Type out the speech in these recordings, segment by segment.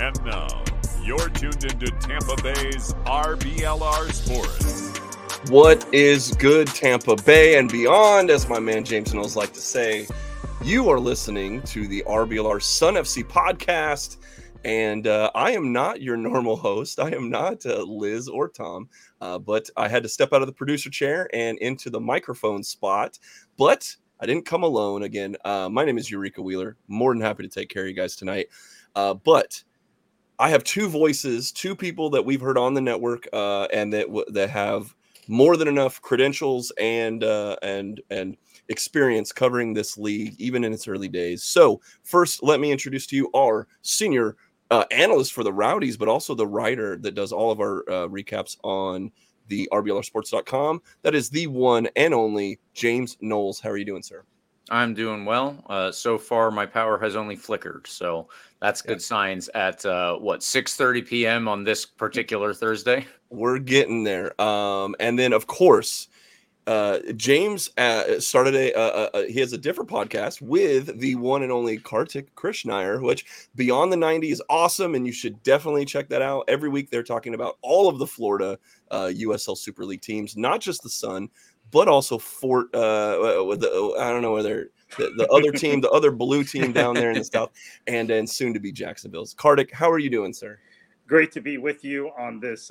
And now, you're tuned into Tampa Bay's RBLR Sports. What is good, Tampa Bay and beyond, as my man James Knowles like to say. You are listening to the RBLR Sun FC podcast, and I am not your normal host. I am not Liz or Tom, but I had to step out of the producer chair and into the microphone spot, but I didn't come alone again. My name is Eureka Wheeler. More than happy to take care of you guys tonight, but I have two voices, two people that we've heard on the network, and that have more than enough credentials and experience covering this league, even in its early days. So first, let me introduce to you our senior analyst for the Rowdies, but also the writer that does all of our recaps on the RBLRsports.com. That is the one and only James Knowles. How are you doing, sir? I'm doing well. So far, my power has only flickered, so that's good signs at 6:30 p.m. on this particular Thursday. We're getting there. And then, of course, James started he has a different podcast with the one and only Kartik Krishnaiyer, which Beyond the 90 is awesome, and you should definitely check that out. Every week they're talking about all of the Florida USL Super League teams, not just the Sun, but also Fort. With I don't know whether the other team, the other blue team down there in the south, and then soon to be Jacksonville's. Kartik, how are you doing, sir? Great to be with you on this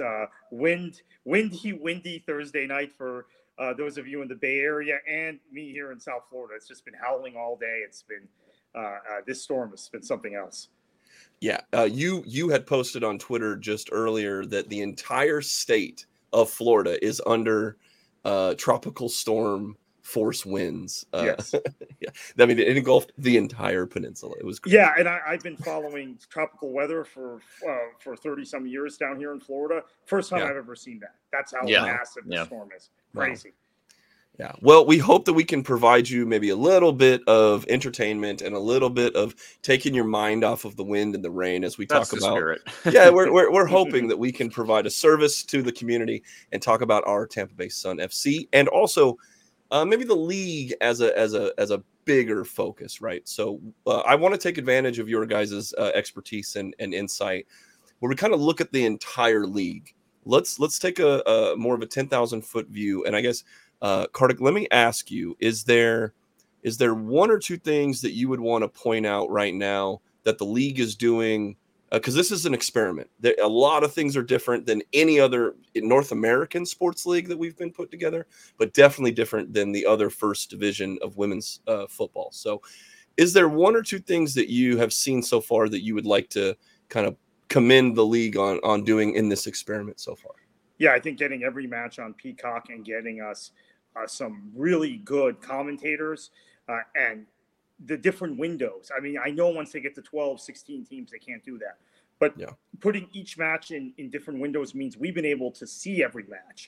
windy Thursday night for those of you in the Bay Area and me here in South Florida. It's just been howling all day. It's been this storm has been something else. Yeah, you had posted on Twitter just earlier that the entire state of Florida is under tropical storm force winds. Yes. Yeah, I mean, it engulfed the entire peninsula. It was great. Yeah, and I've been following tropical weather for 30 some years down here in Florida. First time I've ever seen that. That's how massive the storm is. Crazy. Yeah. Well, we hope that we can provide you maybe a little bit of entertainment and a little bit of taking your mind off of the wind and the rain as we talk about. Spirit. Yeah, we're hoping that we can provide a service to the community and talk about our Tampa Bay Sun FC and also maybe the league as a bigger focus, right? So I want to take advantage of your guys' expertise and insight where we kind of look at the entire league. Let's take a more of a 10,000 foot view, and I guess. Kartik, let me ask you, is there one or two things that you would want to point out right now that the league is doing? Because this is an experiment. A lot of things are different than any other North American sports league that we've been put together, but definitely different than the other first division of women's football. So is there one or two things that you have seen so far that you would like to kind of commend the league on doing in this experiment so far? Yeah, I think getting every match on Peacock and getting us some really good commentators and the different windows. I mean, I know once they get to 12, 16 teams, they can't do that. But putting each match in different windows means we've been able to see every match.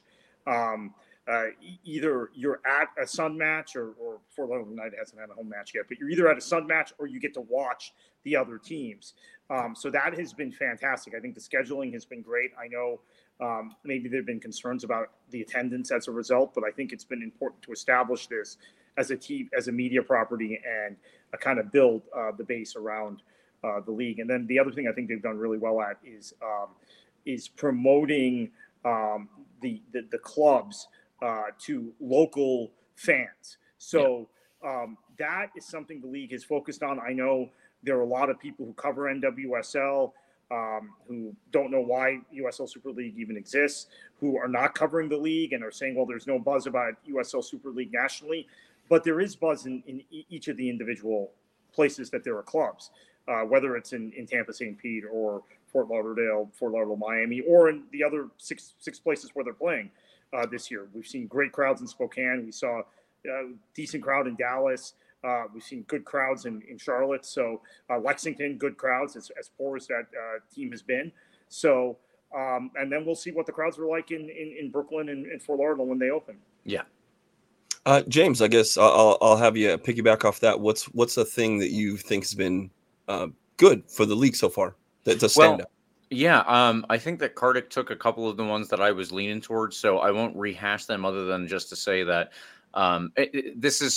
Either you're at a Sun match or Fort Lauderdale United hasn't had a home match yet, but you're either at a Sun match or you get to watch the other teams. So that has been fantastic. I think the scheduling has been great. I know maybe there have been concerns about the attendance as a result, but I think it's been important to establish this as a team, as a media property, and kind of build the base around the league. And then the other thing I think they've done really well at is promoting the clubs to local fans. So that is something the league has focused on. I know there are a lot of people who cover NWSL who don't know why USL Super League even exists, who are not covering the league and are saying, well, there's no buzz about USL Super League nationally. But there is buzz in each of the individual places that there are clubs, whether it's in Tampa, St. Pete, or Fort Lauderdale, Miami, or in the other six places where they're playing this year. We've seen great crowds in Spokane. We saw a decent crowd in Dallas. We've seen good crowds in Charlotte. So Lexington, good crowds, as poor as that team has been. So, and then we'll see what the crowds are like in Brooklyn and Fort Lauderdale when they open. Yeah. James, I guess I'll have you piggyback off that. What's a thing that you think has been good for the league so far that's a standout? Yeah, I think that Kartik took a couple of the ones that I was leaning towards, so I won't rehash them other than just to say that this is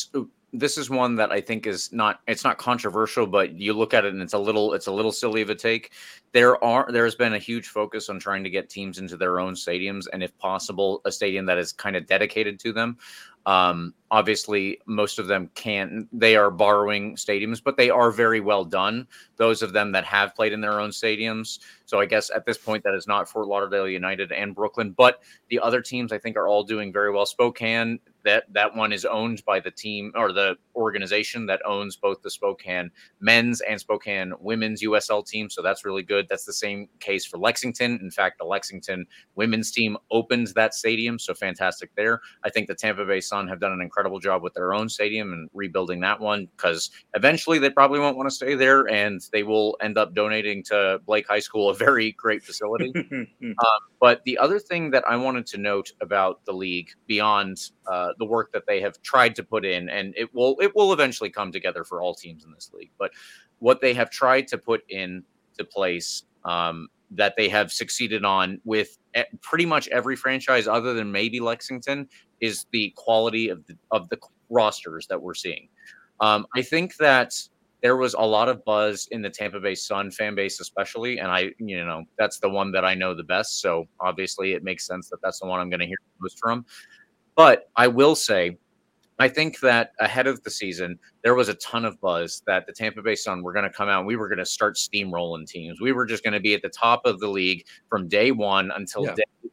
this is one that I think it's not controversial, but you look at it and it's a little silly of a take. There's been a huge focus on trying to get teams into their own stadiums, and if possible, a stadium that is kind of dedicated to them. Obviously, most of them they are borrowing stadiums, but they are very well done. Those of them that have played in their own stadiums. So I guess at this point, that is not Fort Lauderdale United and Brooklyn, but the other teams I think are all doing very well. Spokane, that one is owned by the team or the organization that owns both the Spokane men's and Spokane women's USL team. So that's really good. That's the same case for Lexington. In fact, the Lexington women's team opened that stadium. So fantastic there. I think the Tampa Bay Sun have done an incredible job with their own stadium and rebuilding that one, because eventually they probably won't want to stay there and they will end up donating to Blake High School, a very great facility. But the other thing that I wanted to note about the league beyond the work that they have tried to put in, and it will eventually come together for all teams in this league, but what they have tried to put into place that they have succeeded on with pretty much every franchise other than maybe Lexington is the quality of the rosters that we're seeing. I think that there was a lot of buzz in the Tampa Bay Sun fan base, especially, and that's the one that I know the best. So obviously it makes sense that that's the one I'm going to hear most from. But I will say, I think that ahead of the season, there was a ton of buzz that the Tampa Bay Sun were going to come out and we were going to start steamrolling teams. We were just going to be at the top of the league from day one until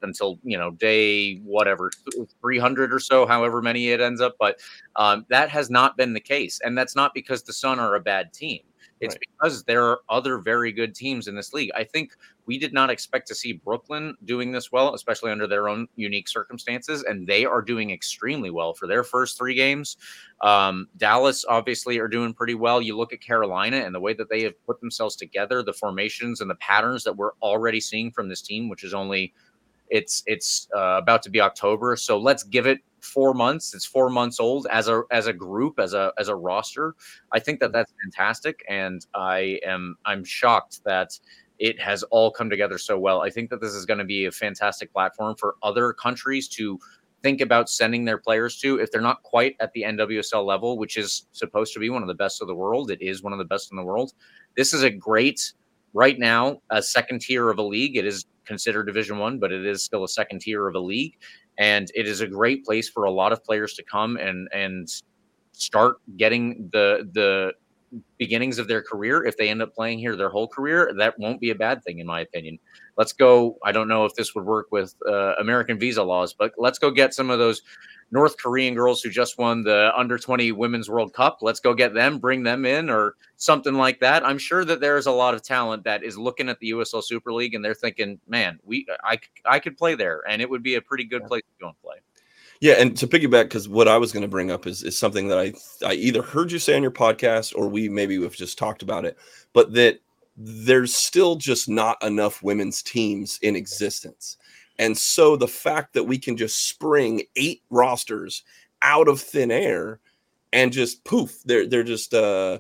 day whatever, 300 or so, however many it ends up. But that has not been the case. And that's not because the Sun are a bad team. It's because there are other very good teams in this league. I think we did not expect to see Brooklyn doing this well, especially under their own unique circumstances, and they are doing extremely well for their first 3 games. Dallas obviously are doing pretty well. You look at Carolina and the way that they have put themselves together, the formations and the patterns that we're already seeing from this team, which is only it's about to be October. So let's give it 4 months. It's 4 months old as a group, as a roster. I think that that's fantastic. And I'm shocked that it has all come together so well. I think that this is going to be a fantastic platform for other countries to think about sending their players to, if they're not quite at the NWSL level, which is supposed to be one of the best of the world. It is one of the best in the world. This is a great, right now, a second tier of a league. It is considered Division I, but it is still a second tier of a league. And it is a great place for a lot of players to come and start getting the beginnings of their career. If they end up playing here their whole career, that won't be a bad thing, in my opinion. Let's go. I don't know if this would work with American visa laws, but let's go get some of those North Korean girls who just won the Under-20 Women's World Cup. Let's go get them, bring them in, or something like that. I'm sure that there's a lot of talent that is looking at the USL Super League and they're thinking, man, I could play there, and it would be a pretty good place to go and play. Yeah, and to piggyback, because what I was going to bring up is something that I either heard you say on your podcast or we've just talked about it, but that there's still just not enough women's teams in existence. And so the fact that we can just spring 8 rosters out of thin air and just poof, they're just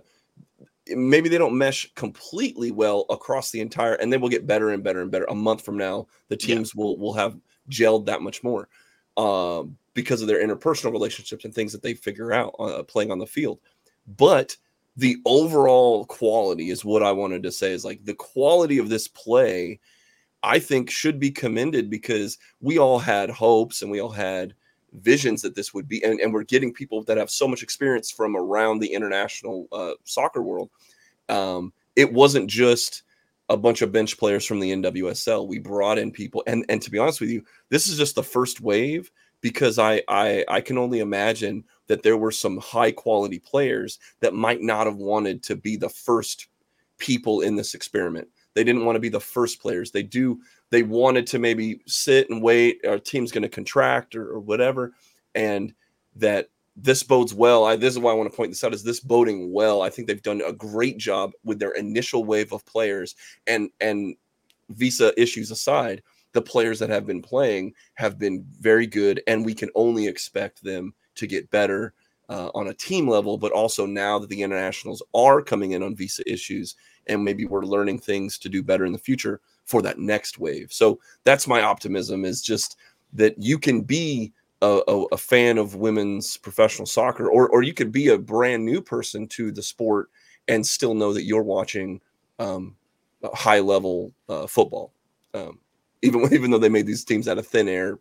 maybe they don't mesh completely well across the entire, and they will get better and better and better. A month from now, the teams will have gelled that much more because of their interpersonal relationships and things that they figure out playing on the field. But the overall quality is what I wanted to say, is like the quality of this play, I think, should be commended, because we all had hopes and we all had visions that this would be, and we're getting people that have so much experience from around the international soccer world. It wasn't just a bunch of bench players from the NWSL. We brought in people, and to be honest with you, this is just the first wave, because I can only imagine that there were some high quality players that might not have wanted to be the first people in this experiment. They didn't want to be the first players. They wanted to maybe sit and wait. Our team's going to contract or whatever. And that this bodes well. This is why I want to point this out, is this boding well. I think they've done a great job with their initial wave of players, and visa issues aside, the players that have been playing have been very good, and we can only expect them to get better on a team level, but also now that the internationals are coming in on visa issues, and maybe we're learning things to do better in the future for that next wave. So that's my optimism, is just that you can be a fan of women's professional soccer, or you could be a brand new person to the sport and still know that you're watching high level football, even though they made these teams out of thin air,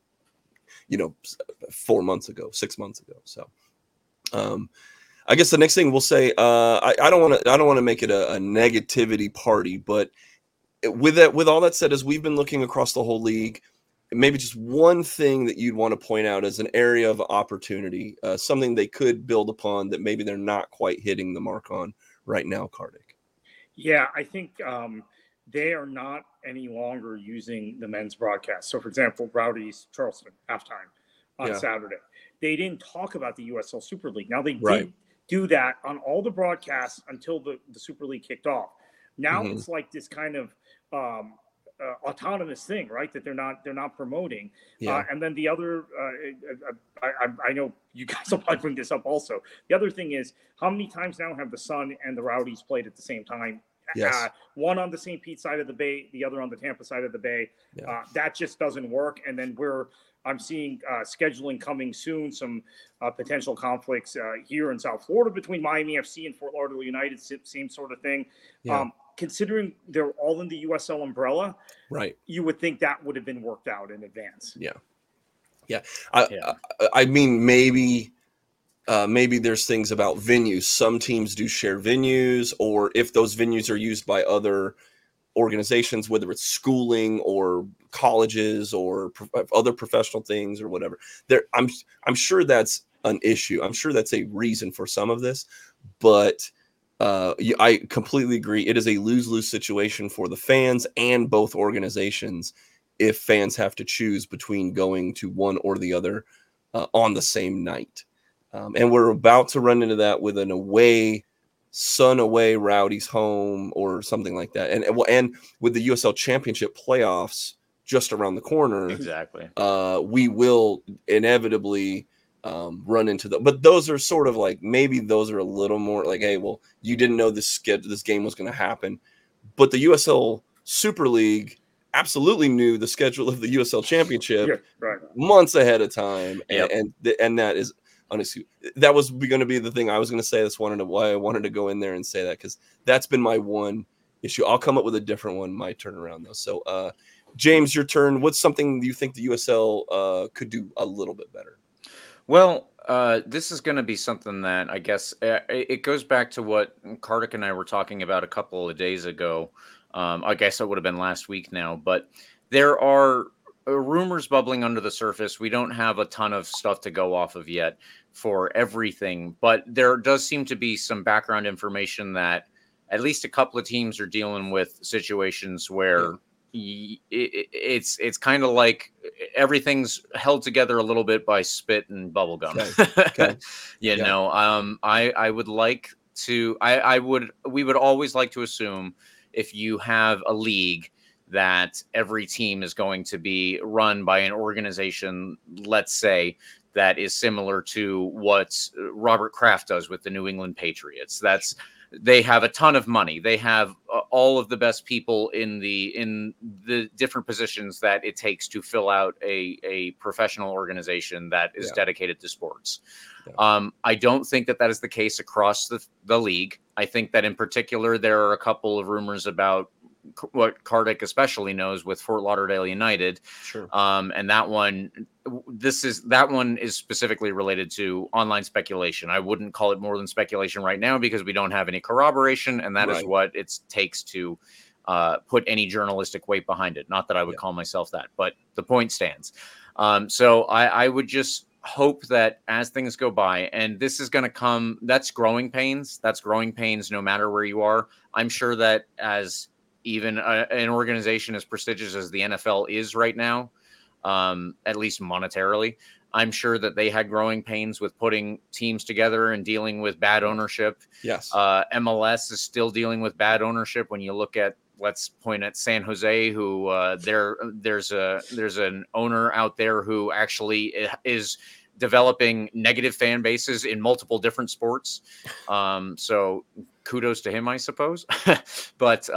4 months ago, 6 months ago. So I guess the next thing we'll say, I don't want to make it a negativity party, but with all that said, as we've been looking across the whole league, maybe just one thing that you'd want to point out as an area of opportunity, something they could build upon that maybe they're not quite hitting the mark on right now, Kartik. Yeah, I think they are not any longer using the men's broadcast. So, for example, Rowdy's Charleston halftime on Saturday, they didn't talk about the USL Super League. Now they did do that on all the broadcasts until the Super League kicked off. Now it's like this kind of autonomous thing, right? That they're not promoting. And then the other, I know you guys will probably bring this up also. The other thing is, how many times now have the Sun and the Rowdies played at the same time? Yes. One on the St. Pete side of the Bay, the other on the Tampa side of the Bay. That just doesn't work. And then I'm seeing scheduling coming soon, some potential conflicts here in South Florida between Miami FC and Fort Lauderdale United, same sort of thing. Considering they're all in the USL umbrella, right? You would think that would have been worked out in advance. I mean, maybe there's things about venues. Some teams do share venues, or if those venues are used by other organizations, whether it's schooling or colleges or other professional things or whatever. I'm sure that's an issue. I'm sure that's a reason for some of this, but I completely agree. It is a lose-lose situation for the fans and both organizations if fans have to choose between going to one or the other on the same night. And we're about to run into that with an Sun away, Rowdies home, or something like that. And with the USL Championship playoffs just around the corner, exactly, we will inevitably run into but those are sort of like, maybe those are a little more like, hey, well, you didn't know this game was going to happen, but the USL Super League absolutely knew the schedule of the USL Championship months ahead of time, and that is honestly, that was going to be the thing I was going to say. That's why I wanted to go in there and say that, because that's been my one issue. I'll come up with a different one my turnaround though. So James, your turn. What's something you think the USL could do a little bit better? Well, this is going to be something that I guess it goes back to what Kartik and I were talking about a couple of days ago. I guess it would have been last week now, but there are rumors bubbling under the surface. We don't have a ton of stuff to go off of yet for everything, but there does seem to be some background information that at least a couple of teams are dealing with situations where it's kind of like everything's held together a little bit by spit and bubble gum. Okay. I would like to, we would always like to assume if you have a league that every team is going to be run by an organization, let's say, that is similar to what Robert Kraft does with the New England Patriots. They have a ton of money. They have all of the best people in the different positions that it takes to fill out a professional organization that is dedicated to sports. I don't think that is the case across the league. I think that in particular, there are a couple of rumors about what Kartik especially knows with Fort Lauderdale United. Sure. And that one is specifically related to online speculation. I wouldn't call it more than speculation right now because we don't have any corroboration, and that is what it takes to put any journalistic weight behind it. Not that I would call myself that, but the point stands. So I would just hope that as things go by, and this is going to come, that's growing pains no matter where you are. I'm sure that as even an organization as prestigious as the NFL is right now, at least monetarily, I'm sure that they had growing pains with putting teams together and dealing with bad ownership. Yes. MLS is still dealing with bad ownership. When you look at, let's point at San Jose, who there's an owner out there who actually is developing negative fan bases in multiple different sports. So kudos to him, I suppose. But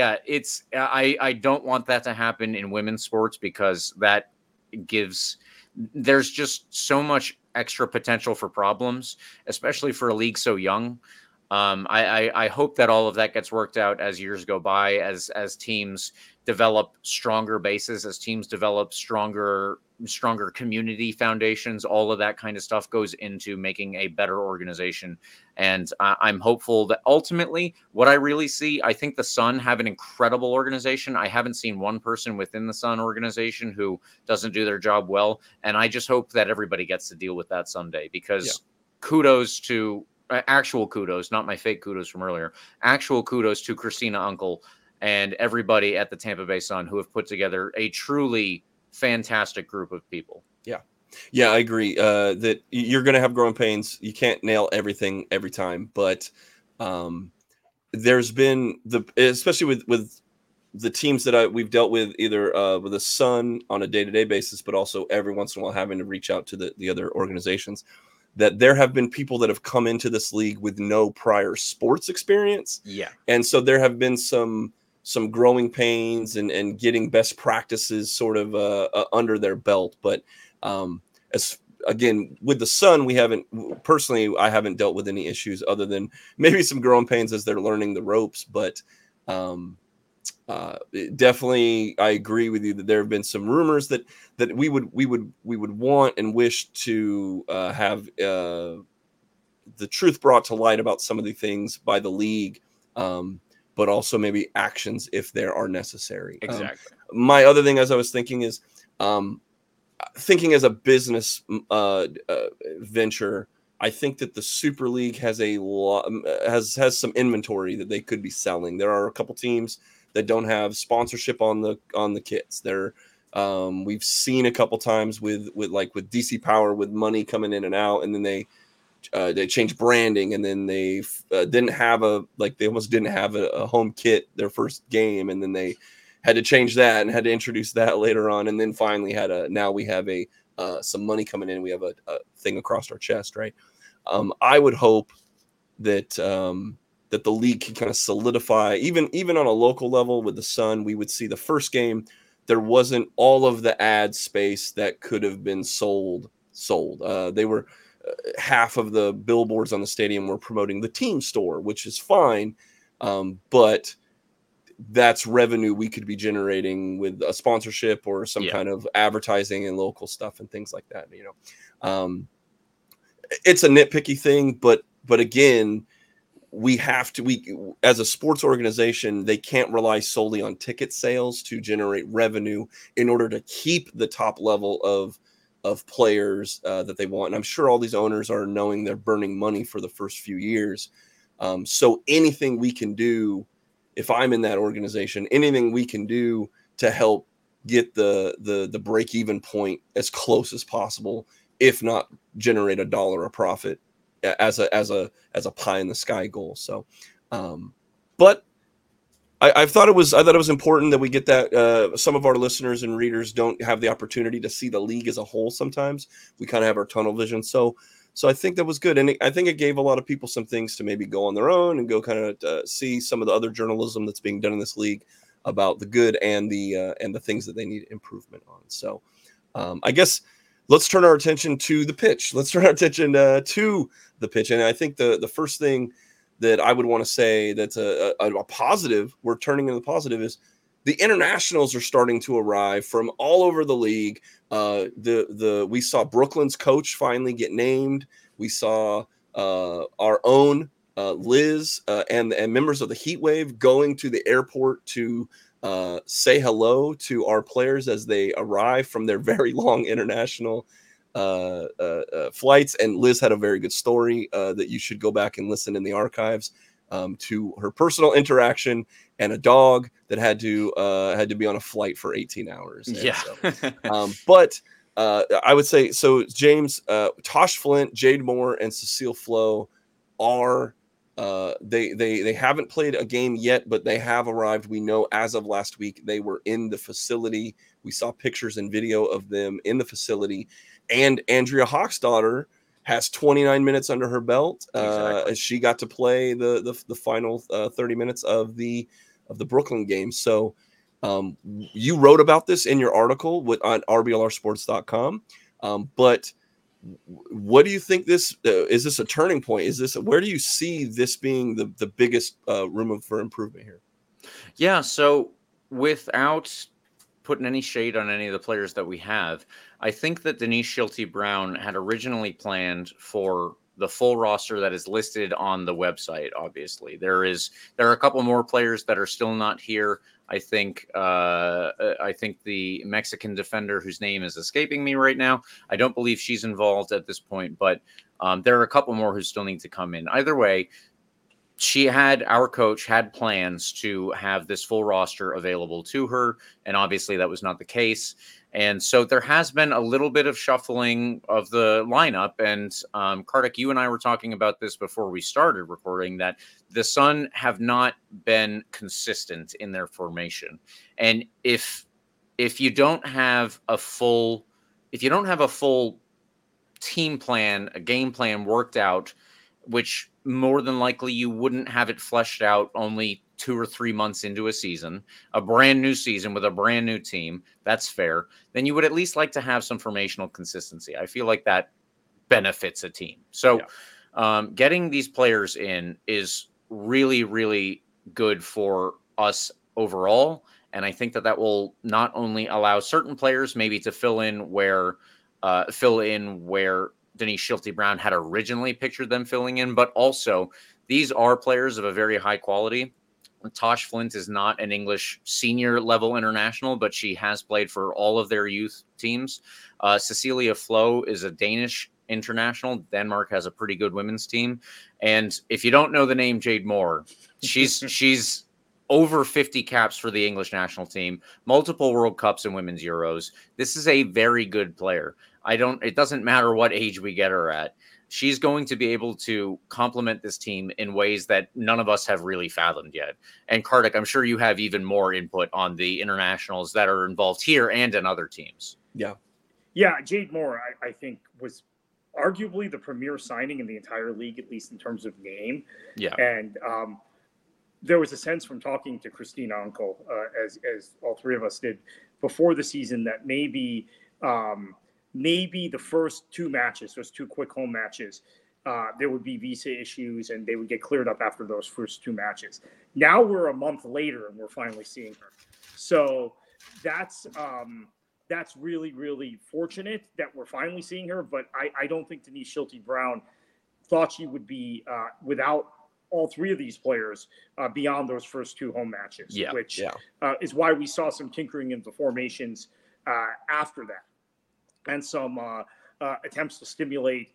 I don't want that to happen in women's sports because that gives there's just so much extra potential for problems, especially for a league so young. I hope that all of that gets worked out as years go by, as teams develop stronger bases, as teams develop stronger community foundations. All of that kind of stuff goes into making a better organization. And I'm hopeful that ultimately what I really see, I think the Sun have an incredible organization. I haven't seen one person within the Sun organization who doesn't do their job well. And I just hope that everybody gets to deal with that someday, because kudos to actual kudos, not my fake kudos from earlier, actual kudos to Christina Uncle and everybody at the Tampa Bay Sun who have put together a truly fantastic group of people. Yeah, I agree that you're going to have growing pains. You can't nail everything every time, but there's been especially with the teams that we've dealt with, either with the Sun on a day-to-day basis, but also every once in a while having to reach out to the other organizations, that there have been people that have come into this league with no prior sports experience. Yeah. And so there have been some growing pains and getting best practices sort of under their belt. But as again, with the Sun, I haven't dealt with any issues other than maybe some growing pains as they're learning the ropes. But definitely, I agree with you that there have been some rumors that we would want and wish to have the truth brought to light about some of the things by the league, but also maybe actions if there are necessary. Exactly. My other thing, as I was thinking, is thinking as a business venture. I think that the Super League has has some inventory that they could be selling. There are a couple teams that don't have sponsorship on the kits. We've seen a couple times with DC Power, with money coming in and out, and then they changed branding, and then they almost didn't have a home kit their first game, and then they had to change that and had to introduce that later on, and then finally now we have some money coming in. We have a thing across our chest, right? I would hope that that the league can kind of solidify, even on a local level with the Sun. We would see the first game, there wasn't all of the ad space that could have been sold. They were half of the billboards on the stadium were promoting the team store, which is fine, but that's revenue we could be generating with a sponsorship or some kind of advertising and local stuff and things like that. It's a nitpicky thing, but again, we as a sports organization, they can't rely solely on ticket sales to generate revenue in order to keep the top level of players that they want. And I'm sure all these owners are knowing they're burning money for the first few years. So anything we can do, if I'm in that organization, anything we can do to help get the break-even point as close as possible, if not generate $1 a profit, as a pie in the sky goal. So, but I thought it was important that we get that. Some of our listeners and readers don't have the opportunity to see the league as a whole. Sometimes we kind of have our tunnel vision. So I think that was good. And I think it gave a lot of people some things to maybe go on their own and go kind of see some of the other journalism that's being done in this league about the good and the things that they need improvement on. So I guess let's turn our attention to the pitch. And I think the first thing that I would want to say that's a positive, we're turning into the positive, is the internationals are starting to arrive from all over the league. We saw Brooklyn's coach finally get named. We saw our own Liz and members of the Heat Wave going to the airport to say hello to our players as they arrive from their very long international flights. And Liz had a very good story that you should go back and listen in the archives to her personal interaction and a dog that had to be on a flight for 18 hours. But I would say, so James, Tosh Flint, Jade Moore, and Cecile Flo are they haven't played a game yet, but they have arrived. We know as of last week they were in the facility. We saw pictures and video of them in the facility. And Andrea Hawksdaughter has 29 minutes under her belt. As she got to play the final 30 minutes of the Brooklyn game. So you wrote about this in your article on rblrsports.com. But what do you think this is? This a turning point? Is this where do you see this being the biggest room for improvement here? Yeah. So without putting any shade on any of the players that we have, I think that Denise Schilte-Brown had originally planned for the full roster that is listed on the website. Obviously, there are a couple more players that are still not here. I think the Mexican defender whose name is escaping me right now, I don't believe she's involved at this point, but there are a couple more who still need to come in. Either way, our coach had plans to have this full roster available to her, and obviously that was not the case. And so there has been a little bit of shuffling of the lineup. And Kartik, you and I were talking about this before we started recording, that the Sun have not been consistent in their formation. And if you don't have a full team plan, a game plan worked out, which more than likely you wouldn't have it fleshed out only 2 or 3 months into a season, a brand new season with a brand new team, that's fair. Then you would at least like to have some formational consistency. I feel like that benefits a team. So getting these players in is really, really good for us overall. And I think that will not only allow certain players maybe to fill in where Denise Schilte-Brown had originally pictured them filling in, but also these are players of a very high quality. Tosh Flint is not an English senior level international, but she has played for all of their youth teams. Cecilia Flo is a Danish international. Denmark has a pretty good women's team. And if you don't know the name Jade Moore, she's over 50 caps for the English national team, multiple World Cups and Women's Euros. This is a very good player. It doesn't matter what age we get her at. She's going to be able to complement this team in ways that none of us have really fathomed yet. And Kartik, I'm sure you have even more input on the internationals that are involved here and in other teams. Yeah, Jade Moore, I think, was arguably the premier signing in the entire league, at least in terms of name. Yeah. And there was a sense from talking to Christina Unkel, as all three of us did before the season, that maybe the first 2 matches, those 2 quick home matches, there would be visa issues and they would get cleared up after those first 2 matches. Now we're a month later and we're finally seeing her. So that's really, really fortunate that we're finally seeing her. But I don't think Denise Schilte-Brown thought she would be without all 3 of these players beyond those first 2 home matches, which is why we saw some tinkering in the formations after that. And some attempts to stimulate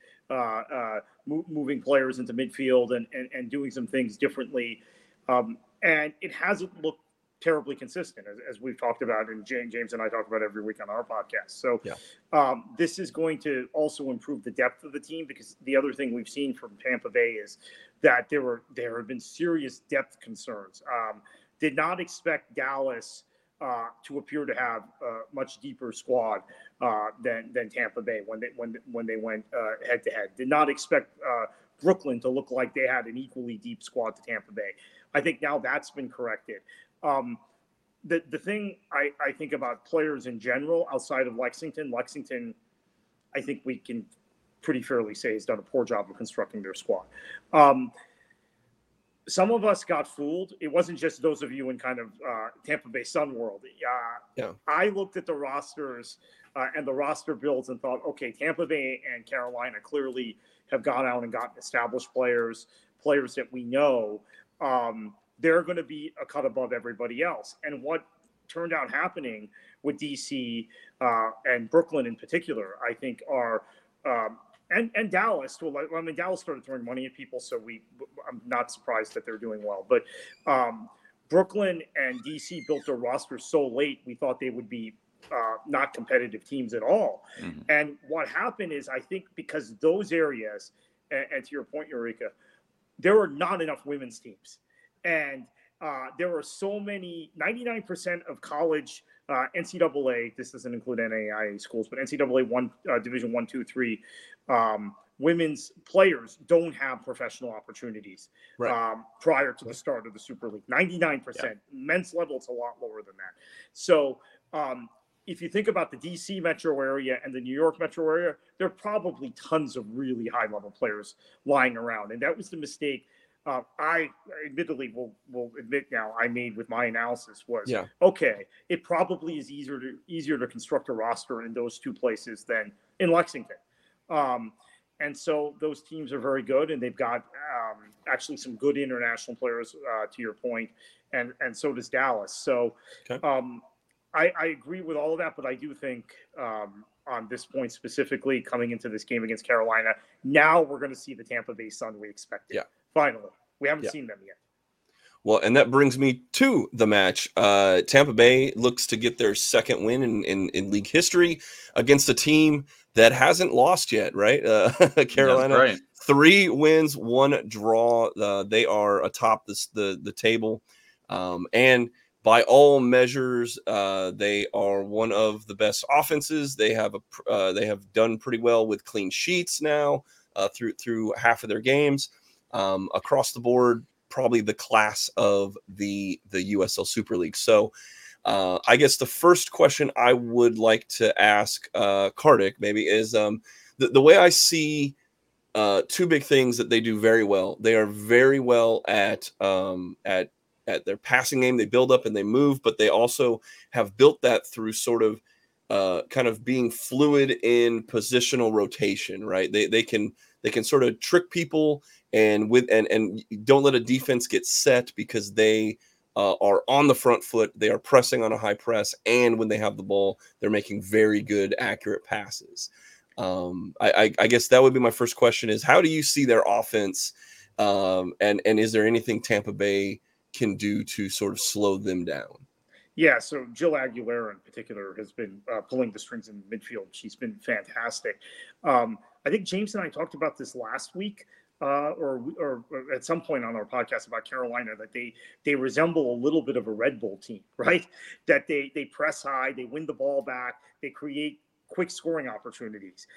moving players into midfield and doing some things differently. And it hasn't looked terribly consistent, as we've talked about, and James and I talk about every week on our podcast. So this is going to also improve the depth of the team, because the other thing we've seen from Tampa Bay is that there have been serious depth concerns. Did not expect Dallas to appear to have a much deeper squad than Tampa Bay when they went head to head. Did not expect Brooklyn to look like they had an equally deep squad to Tampa Bay. I think now that's been corrected. The thing I think about players in general outside of Lexington, I think we can pretty fairly say has done a poor job of constructing their squad. Some of us got fooled. It wasn't just those of you in kind of Tampa Bay Sun world. I looked at the rosters and the roster builds and thought, okay, Tampa Bay and Carolina clearly have gone out and gotten established players that we know. They're going to be a cut above everybody else. And what turned out happening with DC and Brooklyn in particular, I think are and Dallas. Well, I mean, Dallas started throwing money at people, so I'm not surprised that they're doing well. But Brooklyn and DC built their roster so late, we thought they would be not competitive teams at all. Mm-hmm. And what happened is, I think because those areas, and to your point, Eureka, there were not enough women's teams. And there were so many, 99% of college NCAA, this doesn't include NAIA schools, but NCAA Division 1, 2, 3, women's players don't have professional opportunities prior to the start of the Super League. 99%. Yeah. Men's level, it's a lot lower than that. So if you think about the DC metro area and the New York metro area, there are probably tons of really high level players lying around. And that was the mistake I admittedly will admit now I made with my analysis was, okay, it probably is easier to construct a roster in those two places than in Lexington. And so those teams are very good, and they've got actually some good international players, to your point, and so does Dallas. So I agree with all of that, but I do think on this point specifically, coming into this game against Carolina, now we're going to see the Tampa Bay Sun we expected. Finally. We haven't seen them yet. Well, and that brings me to the match. Tampa Bay looks to get their second win in league history against a team that hasn't lost yet, right? Carolina, 3 wins, 1 draw. They are atop the table. And by all measures, they are one of the best offenses. They have done pretty well with clean sheets now through half of their games. Across the board, probably the class of the USL Super League. So I guess the first question I would like to ask Kartik maybe is the way I see 2 big things that they do very well. They are very well at their passing game. They build up and they move, but they also have built that through sort of kind of being fluid in positional rotation, right? They can sort of trick people and don't let a defense get set because they are on the front foot. They are pressing on a high press, and when they have the ball, they're making very good, accurate passes. I guess that would be my first question: is how do you see their offense, and is there anything Tampa Bay can do to sort of slow them down? Yeah, so Jill Aguilera in particular has been pulling the strings in midfield. She's been fantastic. I think James and I talked about this last week, or at some point on our podcast about Carolina, that they resemble a little bit of a Red Bull team, right? That they press high, they win the ball back, they create quick scoring opportunities,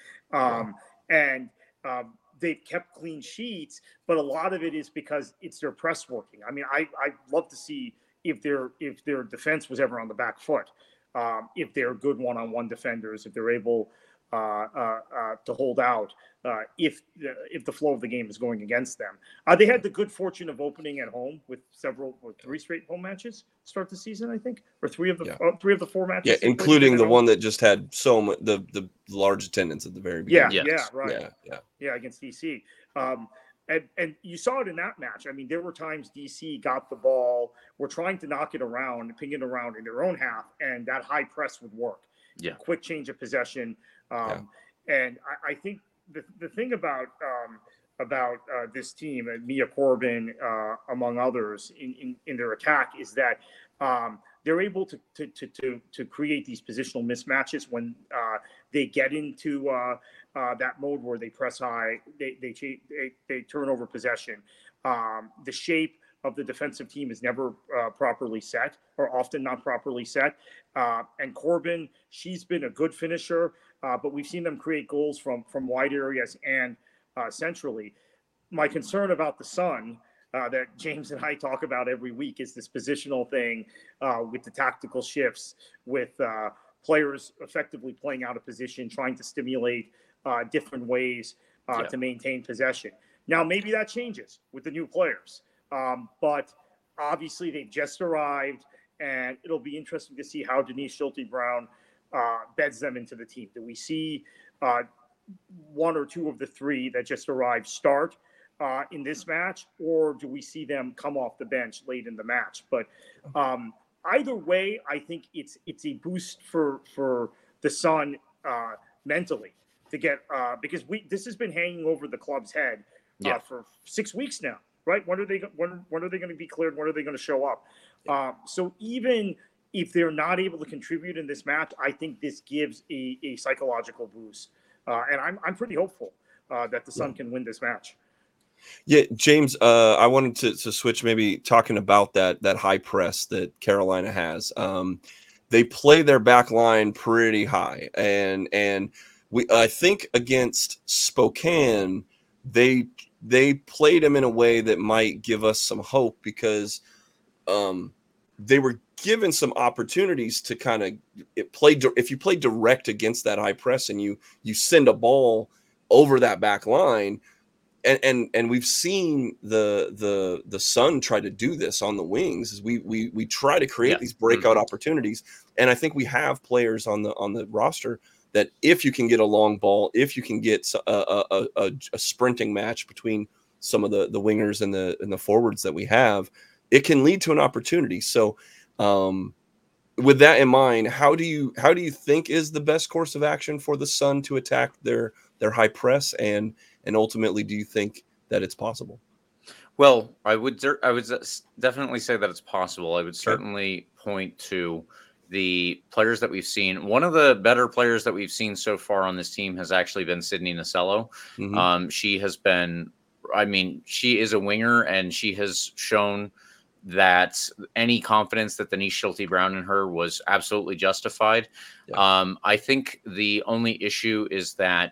and they've kept clean sheets. But a lot of it is because it's their press working. I mean, I'd love to see if their defense was ever on the back foot, if they're good one-on-one defenders, if they're able to hold out, if the flow of the game is going against them. They had the good fortune of opening at home with 3 straight home matches to start the season, I think, or 3 of the 4 matches. Yeah, including the one that just had the large attendance at the very beginning. Yeah, against DC. And you saw it in that match. I mean, there were times DC got the ball, were trying to knock it around, ping it around in their own half, and that high press would work. Yeah. Quick change of possession. And I think the thing about this team, and Mia Corbin, among others, in their attack, is that they're able to create these positional mismatches when they get into that mode where they press high, they turn over possession. The shape of the defensive team is never properly set, or often not properly set. And Corbin, she's been a good finisher, but we've seen them create goals from wide areas and centrally. My concern about the Sun, that James and I talk about every week, is this positional thing with the tactical shifts, with players effectively playing out of position, trying to stimulate different ways to maintain possession. Now, maybe that changes with the new players. But obviously they've just arrived, and it'll be interesting to see how Denise Schulte-Brown beds them into the team. Do we see 1 or 2 of the 3 that just arrived start in this match, or do we see them come off the bench late in the match? But either way, I think it's a boost for the Sun mentally to get because this has been hanging over the club's head for 6 weeks now. Right? When are they going to be cleared? When are they going to show up? So even if they're not able to contribute in this match, I think this gives a psychological boost, and I'm pretty hopeful that the Sun can win this match. Yeah, James, I wanted to switch, maybe talking about that high press that Carolina has. They play their back line pretty high, and I think against Spokane they played him in a way that might give us some hope, because they were given some opportunities to kind of if you play direct against that high press and you send a ball over that back line, and we've seen the Sun try to do this on the wings. Is we try to create these breakout opportunities, and I think we have players on the roster that if you can get a long ball, if you can get a sprinting match between some of the wingers and the forwards that we have, it can lead to an opportunity. So with that in mind, how do you think is the best course of action for the Sun to attack their high press, and ultimately, do you think that it's possible? Well, I would definitely say that it's possible. I would certainly point to the players that we've seen. One of the better players that we've seen so far on this team has actually been Sydney Nasello. She has been, she is a winger, and she has shown that any confidence that Denise Schulte-Brown in her was absolutely justified. I think the only issue is that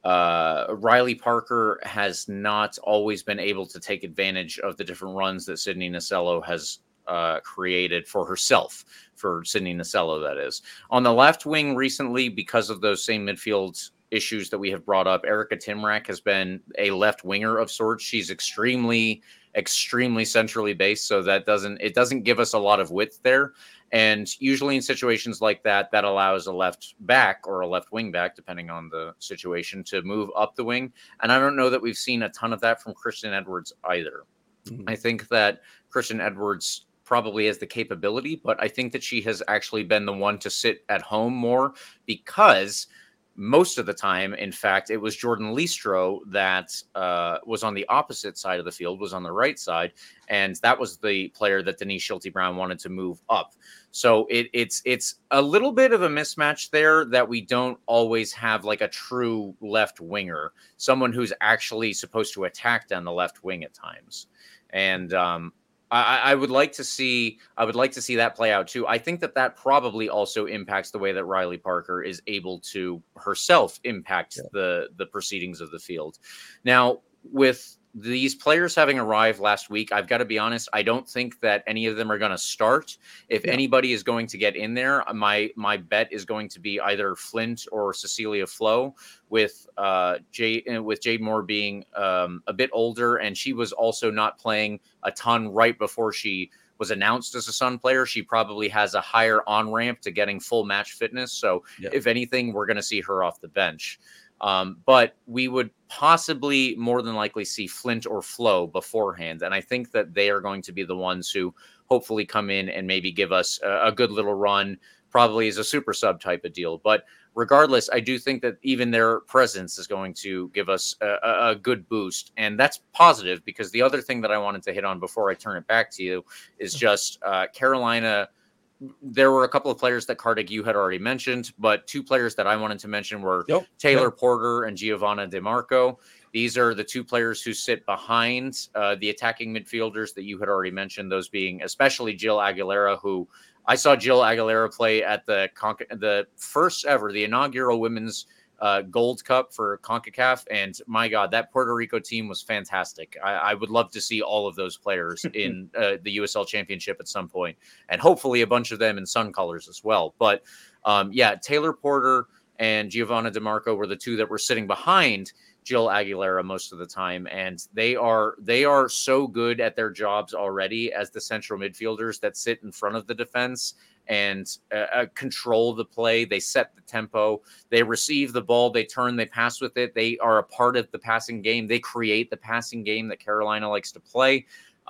Riley Parker has not always been able to take advantage of the different runs that Sydney Nasello has created for herself, for Sydney Nasello, that is. On the left wing recently, because of those same midfield issues that we have brought up, Erica Timrak has been a left winger of sorts. She's extremely centrally based, so that doesn't give us a lot of width there. And usually in situations like that, that allows a left back or a left wing back, depending on the situation, to move up the wing. And I don't know that we've seen a ton of that from Christian Edwards either. I think that Christian Edwards probably has the capability, but I think that she has actually been the one to sit at home more, because most of the time, in fact, it was Jordan Listro that was on the opposite side of the field, was on the right side, and that was the player that Denise Schulte-Brown wanted to move up. So it's a little bit of a mismatch there, that we don't always have like a true left winger, someone who's actually supposed to attack down the left wing at times. And I would like to see that play out too. I think that probably also impacts the way that Riley Parker is able to herself impact the proceedings of the field. Now, with these players having arrived last week, I've got to be honest, I don't think that any of them are going to start. If anybody is going to get in there, my bet is going to be either Flint or Cecilia Flo, with Jade Moore being a bit older, and she was also not playing a ton right before she was announced as a Sun player. She probably has a higher on-ramp to getting full match fitness. So if anything, we're going to see her off the bench. But we would possibly more than likely see Flint or Flo beforehand. And I think that they are going to be the ones who hopefully come in and maybe give us a good little run, probably as a super sub type of deal. But regardless, I do think that even their presence is going to give us a good boost. And that's positive, because the other thing that I wanted to hit on before I turn it back to you is just Carolina. There were a couple of players that Kartik, you had already mentioned, but two players that I wanted to mention were Taylor Porter and Giovanna DeMarco. These are the two players who sit behind the attacking midfielders that you had already mentioned, those being especially Jill Aguilera, who I saw Jill Aguilera play at the first ever, the inaugural Women's Gold Cup for CONCACAF. And my God, that Puerto Rico team was fantastic. I would love to see all of those players in the USL Championship at some point, and hopefully a bunch of them in Sun colors as well. But Taylor Porter and Giovanna DeMarco were the two that were sitting behind Jill Aguilera most of the time, and they are so good at their jobs already as the central midfielders that sit in front of the defense and control the play. They set the tempo, they receive the ball, they turn, they pass with it. They are a part of the passing game. They create the passing game that Carolina likes to play.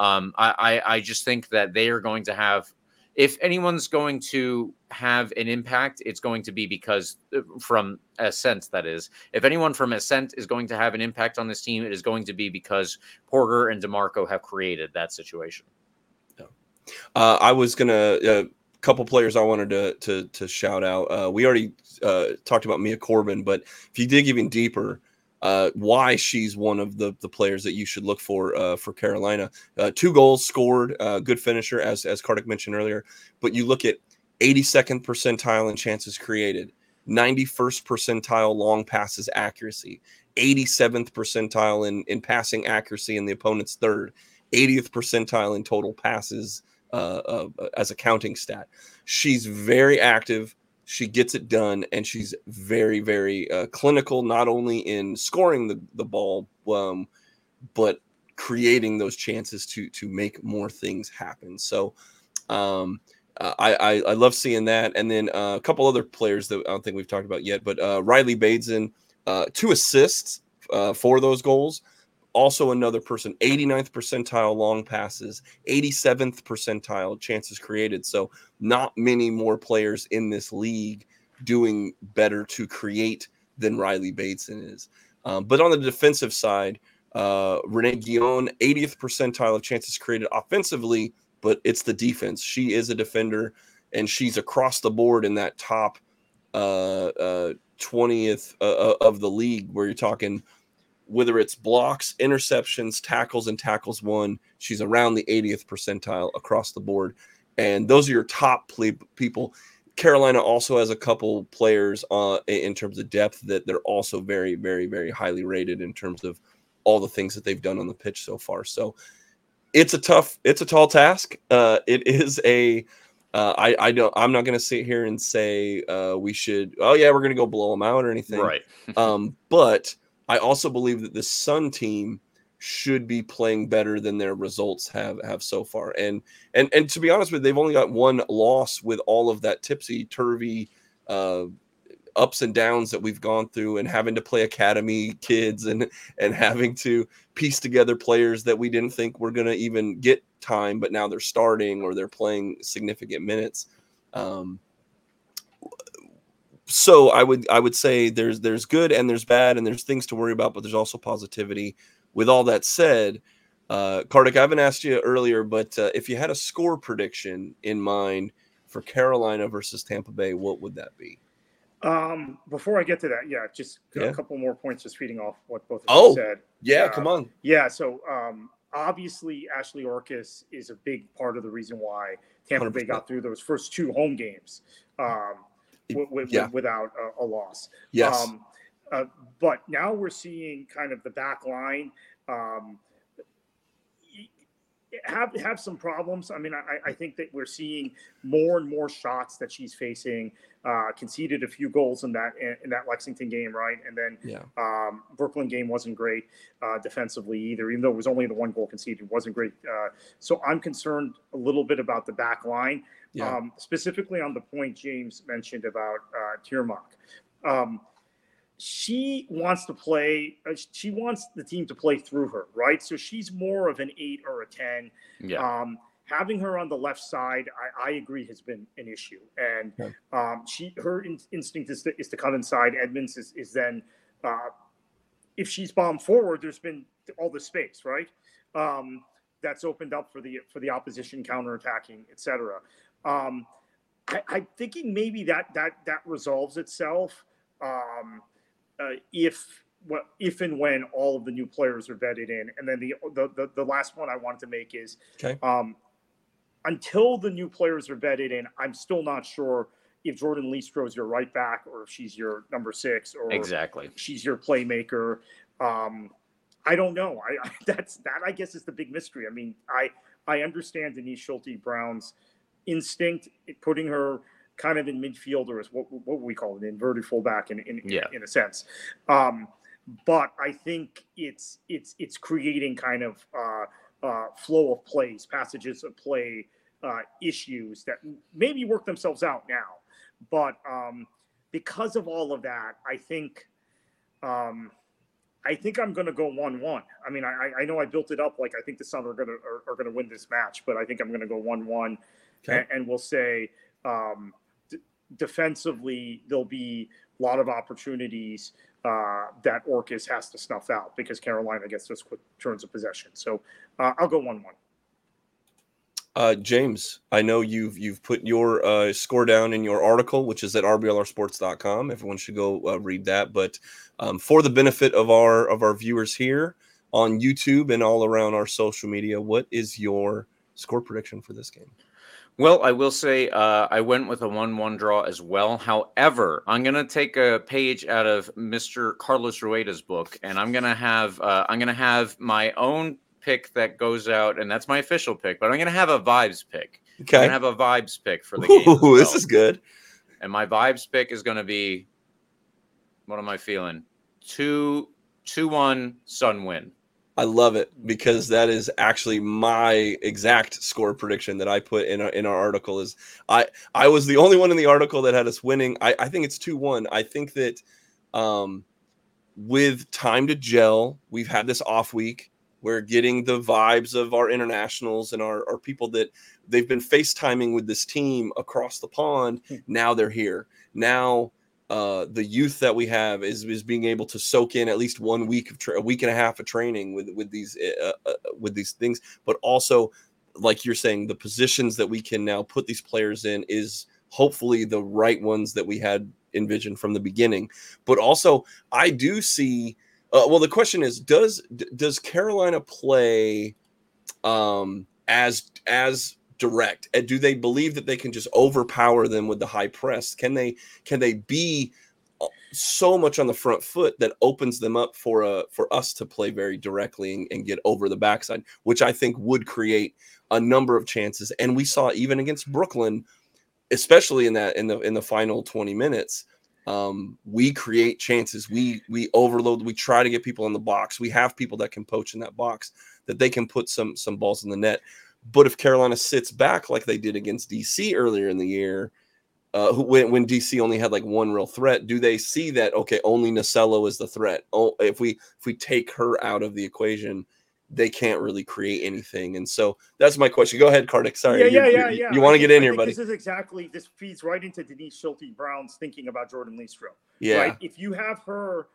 I just think that they are going to have, if anyone's going to have an impact, it's going to be because from Ascent, that is. If anyone from Ascent is going to have an impact on this team, it is going to be because Porter and DeMarco have created that situation. I was going to... couple players I wanted to shout out. We already talked about Mia Corbin, but if you dig even deeper, why she's one of the players that you should look for Carolina. 2 goals scored, good finisher, as Kartik mentioned earlier. But you look at 82nd percentile in chances created, 91st percentile long passes accuracy, 87th percentile in passing accuracy in the opponent's third, 80th percentile in total passes as a counting stat. She's very active. She gets it done, and she's very, very clinical, not only in scoring the ball, but creating those chances to make more things happen. So I love seeing that. And then a couple other players that I don't think we've talked about yet, but Riley Bateson, 2 assists for those goals. Also another person, 89th percentile long passes, 87th percentile chances created. So not many more players in this league doing better to create than Riley Bateson is. But on the defensive side, Renee Guillon, 80th percentile of chances created offensively, but it's the defense. She is a defender, and she's across the board in that top 20th of the league, where you're talking whether it's blocks, interceptions, tackles, and tackles won. She's around the 80th percentile across the board. And those are your top people. Carolina also has a couple players in terms of depth that they're also very, very, very highly rated in terms of all the things that they've done on the pitch so far. So it's a tall task. It is I'm not going to sit here and say we should, we're going to go blow them out or anything. Right. But I also believe that the Sun team should be playing better than their results have so far. And to be honest with you, they've only got one loss with all of that tipsy-turvy ups and downs that we've gone through, and having to play academy kids and having to piece together players that we didn't think were going to even get time, but now they're starting or they're playing significant minutes. So I would say there's good and there's bad and there's things to worry about, but there's also positivity. With all that said, Kartik, I haven't asked you earlier, but if you had a score prediction in mind for Carolina versus Tampa Bay, what would that be? Before I get to that, a couple more points just feeding off what both of you said. Come on. Yeah, so obviously Ashley Orcus is a big part of the reason why Tampa 100%. Bay got through those first 2 home games without a loss. Yes. But now we're seeing kind of the back line have some problems. I mean, I think that we're seeing more and more shots that she's facing. Conceded a few goals in that Lexington game, right? And then Brooklyn game wasn't great defensively either, even though it was only the 1 goal conceded. It wasn't great. So I'm concerned a little bit about the back line, specifically on the point James mentioned about Tiermach. She wants to play. She wants the team to play through her, right? So she's more of an 8 or a 10. Yeah. Having her on the left side, I agree, has been an issue. And her instinct is to come inside. Edmonds is then, if she's bombed forward, there's been all the space, right? That's opened up for the opposition counterattacking, etc. I'm thinking maybe that resolves itself. If and when all of the new players are vetted in. And then the last one I wanted to make is until the new players are vetted in, I'm still not sure if Jordan Leestro is your right back or if she's your number 6 or exactly she's your playmaker. I don't know. I guess is the big mystery. I mean, I understand Denise Schulte-Brown's instinct, putting her kind of in midfield, or as what would we call it, an inverted fullback in a sense. But I think it's creating kind of flow of plays, passages of play, issues that maybe work themselves out now. But because of all of that, I think I'm going to go 1-1. I mean, I know I built it up like I think the Sun are going to win this match, but I think I'm going to go 1-1, and we'll say defensively there'll be a lot of opportunities that Orcus has to snuff out because Carolina gets those quick turns of possession. So I'll go 1-1. James, I know you've put your score down in your article, which is at rblrsports.com. Everyone should go read that. But for the benefit of our viewers here on YouTube and all around our social media, what is your score prediction for this game? Well, I will say I went with a 1-1 draw as well. However, I'm going to take a page out of Mr. Carlos Rueda's book, and I'm going to have my own pick that goes out, and that's my official pick, but I'm going to have a vibes pick. Okay. I'm going to have a vibes pick for the game. Ooh, this is good. And my vibes pick is going to be, what am I feeling? 2-1 Sun win. I love it because that is actually my exact score prediction that I put in our article. Is I was the only one in the article that had us winning. I think it's 2-1. I think that with time to gel, we've had this off week. We're getting the vibes of our internationals and our people that they've been FaceTiming with this team across the pond. Now they're here. Now the youth that we have is being able to soak in at least 1 week of a week and a half of training with these things, but also, like you're saying, the positions that we can now put these players in is hopefully the right ones that we had envisioned from the beginning. But also, I do see. Well, the question is, does Carolina play as direct? And do they believe that they can just overpower them with the high press? Can they be so much on the front foot that opens them up for us to play very directly and get over the backside, which I think would create a number of chances. And we saw even against Brooklyn, especially in the final 20 minutes, we create chances. We overload. We try to get people in the box. We have people that can poach in that box, that they can put some balls in the net. But if Carolina sits back like they did against DC earlier in the year, when DC only had like one real threat, do they see that, okay, only Nasello is the threat? Oh, if we take her out of the equation, they can't really create anything. And so that's my question. Go ahead, Kartik. Sorry. Yeah. You want to get in here, buddy? This feeds right into Denise Schulte-Brown's thinking about Jordan Leestro. Yeah. Right? If you have her,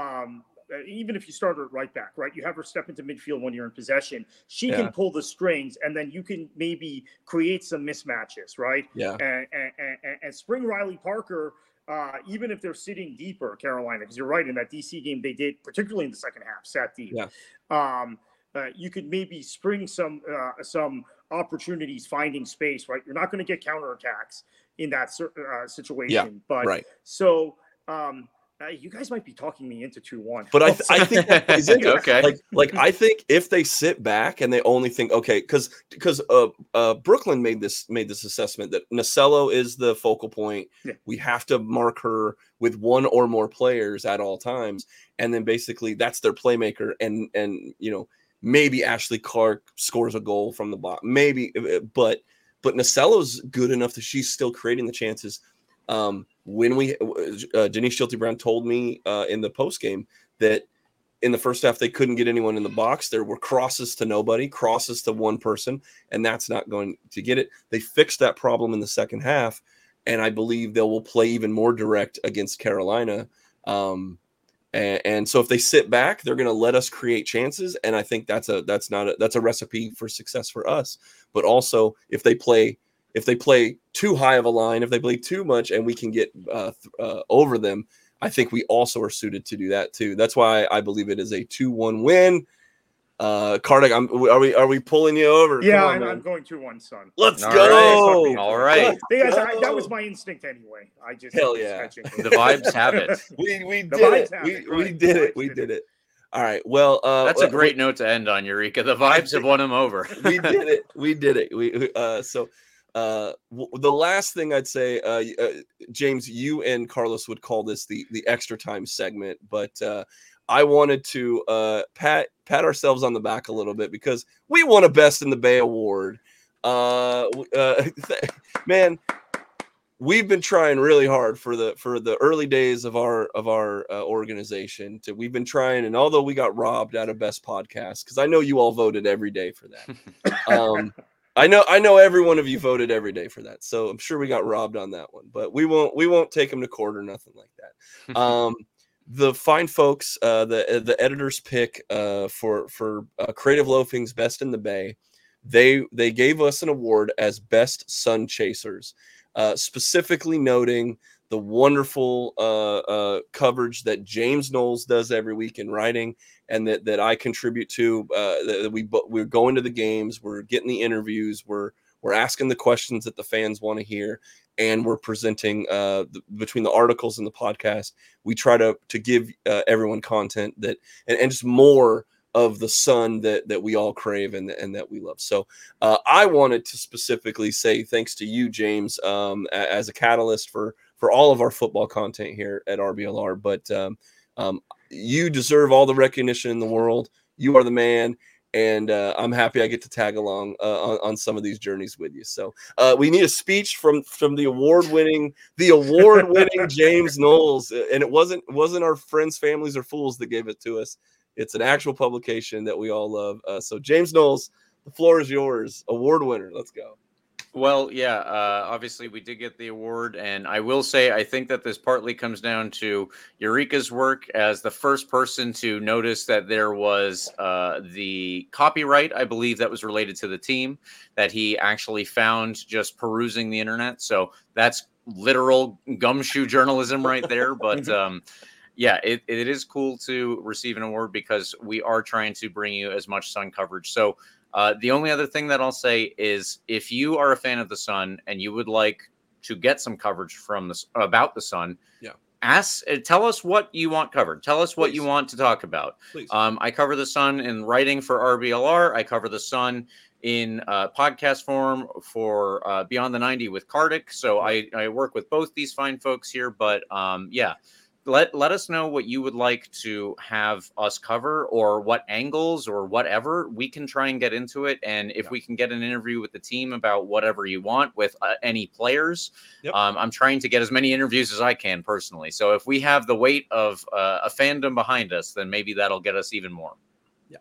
even if you start her right back, right, you have her step into midfield when you're in possession, she can pull the strings, and then you can maybe create some mismatches, right? Yeah. And Spring Riley Parker, even if they're sitting deeper, Carolina, because you're right, in that DC game they did, particularly in the second half, sat deep. Yeah. You could maybe spring some opportunities finding space, right? You're not going to get counterattacks in that situation. But right. So you guys might be talking me into 2-1. But I think that is okay. Like I think if they sit back and they only think, okay, because Brooklyn made this assessment that Nasello is the focal point. Yeah. We have to mark her with one or more players at all times, and then basically that's their playmaker, and maybe Ashley Clark scores a goal from the bottom, maybe, but Nasello's good enough that she's still creating the chances. When Denise Schulte-Brown told me in the post game that in the first half they couldn't get anyone in the box. There were crosses to nobody, crosses to one person, and that's not going to get it. They fixed that problem in the second half, and I believe they will play even more direct against Carolina. And so if they sit back, they're going to let us create chances, and I think that's a recipe for success for us. But also, if they play too high of a line, if they play too much, and we can get over them, I think we also are suited to do that too. That's why I believe it is a 2-1 win. Kartik, are we pulling you over? Yeah, I'm going 2-1, son. Let's go. All right. That was my instinct anyway. I just hell yeah. The vibes have it. We did it. All right. Well, that's a great note to end on, Eureka. The vibes have won him over. We did it. So the last thing I'd say, James, you and Carlos would call this the extra time segment, but I wanted to pat ourselves on the back a little bit because we won a Best in the Bay award. Man, we've been trying really hard for the early days of our organization. We've been trying, and although we got robbed out of Best Podcast, because I know you all voted every day for that. I know every one of you voted every day for that, so I'm sure we got robbed on that one. But we won't take them to court or nothing like that. The fine folks, the editor's pick for Creative Loafing's Best in the Bay, they gave us an award as Best Sun Chasers, specifically noting the wonderful coverage that James Knowles does every week in writing, and that I contribute to. That we're going to the games, we're getting the interviews, we're asking the questions that the fans want to hear, and we're presenting between the articles and the podcast. We try to give everyone content that and just more of the Sun that we all crave and that we love. So I wanted to specifically say thanks to you, James, as a catalyst for all of our football content here at RBLR. But you deserve all the recognition in the world. You are the man. And I'm happy I get to tag along on some of these journeys with you. So we need a speech from the award-winning James Knowles, and it wasn't our friends, families, or fools that gave it to us. It's an actual publication that we all love. So James Knowles, the floor is yours. Award winner. Let's go. Well, yeah, obviously we did get the award, and I will say I think that this partly comes down to Eureka's work as the first person to notice that there was the copyright, I believe, that was related to the team that he actually found just perusing the internet. So that's literal gumshoe journalism right there. But yeah, it is cool to receive an award because we are trying to bring you as much Sun coverage. So the only other thing that I'll say is if you are a fan of the Sun and you would like to get some coverage from about the Sun, tell us what you want covered. Tell us what you want to talk about. I cover the Sun in writing for RBLR. I cover the Sun in podcast form for Beyond the 90 with Kartik. So I work with both these fine folks here, but yeah. Let us know what you would like to have us cover or what angles or whatever. We can try and get into it. And if we can get an interview with the team about whatever you want with any players, I'm trying to get as many interviews as I can personally. So if we have the weight of a fandom behind us, then maybe that'll get us even more. Yeah.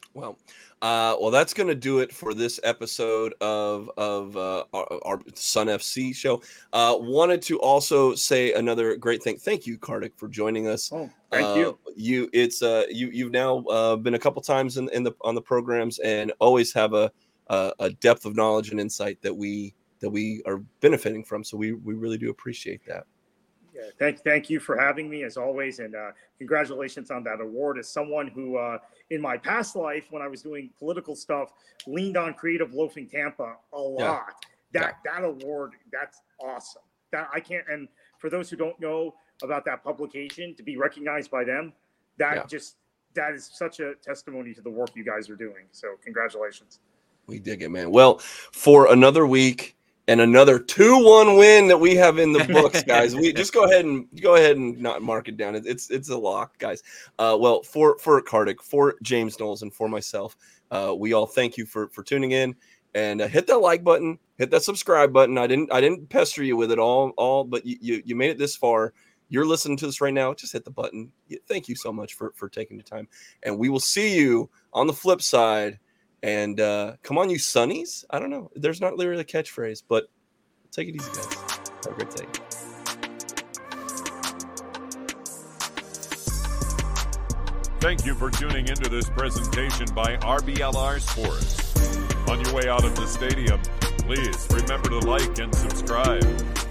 Well, that's going to do it for this episode of our Sun FC show. Wanted to also say another great thing. Thank you, Kartik, for joining us. Oh, thank you. You've now been a couple times on the programs and always have a depth of knowledge and insight that we are benefiting from. So we really do appreciate that. Yeah, thank you for having me as always, and congratulations on that award. As someone who, in my past life, when I was doing political stuff, leaned on Creative Loafing Tampa a lot. That award, that's awesome. That I can't. And for those who don't know about that publication, to be recognized by them, that is such a testimony to the work you guys are doing. So congratulations. We dig it, man. Well, for another week. And another 2-1 win that we have in the books, guys. We just go ahead and not mark it down. It's a lock, guys. Well, for Kartik, for James Knowles, and for myself, we all thank you for tuning in and hit that like button, hit that subscribe button. I didn't pester you with it all, but you made it this far. You're listening to this right now. Just hit the button. Thank you so much for taking the time, and we will see you on the flip side. And come on, you Sunnies. I don't know. There's not literally a catchphrase, but take it easy, guys. Have a great day. Thank you for tuning into this presentation by RBLR Sports. On your way out of the stadium, please remember to like and subscribe.